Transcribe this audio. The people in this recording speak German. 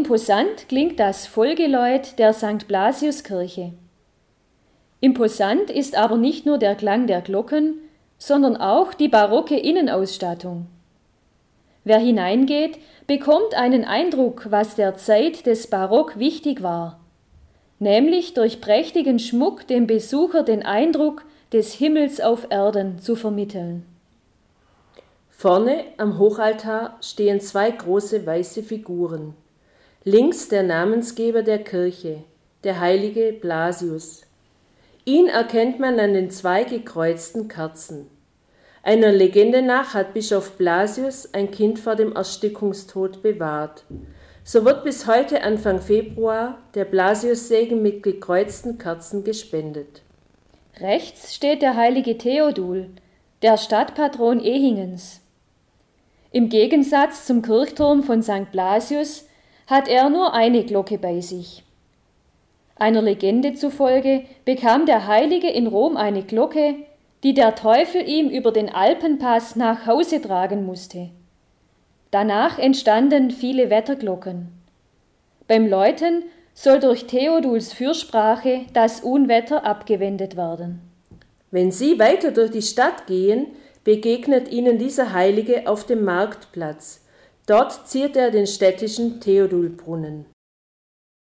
imposant klingt das Folgeläut der St. Blasiuskirche. Imposant ist aber nicht nur der Klang der Glocken, sondern auch die barocke Innenausstattung. Wer hineingeht, bekommt einen Eindruck, was der Zeit des Barock wichtig war, nämlich durch prächtigen Schmuck dem Besucher den Eindruck des Himmels auf Erden zu vermitteln. Vorne am Hochaltar stehen 2 große weiße Figuren. Links der Namensgeber der Kirche, der heilige Blasius. Ihn erkennt man an den 2 gekreuzten Kerzen. Einer Legende nach hat Bischof Blasius ein Kind vor dem Erstickungstod bewahrt. So wird bis heute Anfang Februar der Blasiussegen mit gekreuzten Kerzen gespendet. Rechts steht der heilige Theodul, der Stadtpatron Ehingens. Im Gegensatz zum Kirchturm von St. Blasius hat er nur eine Glocke bei sich. Einer Legende zufolge bekam der Heilige in Rom eine Glocke, die der Teufel ihm über den Alpenpass nach Hause tragen musste. Danach entstanden viele Wetterglocken. Beim Läuten soll durch Theoduls Fürsprache das Unwetter abgewendet werden. Wenn Sie weiter durch die Stadt gehen, begegnet Ihnen dieser Heilige auf dem Marktplatz. Dort ziert er den städtischen Theodulbrunnen.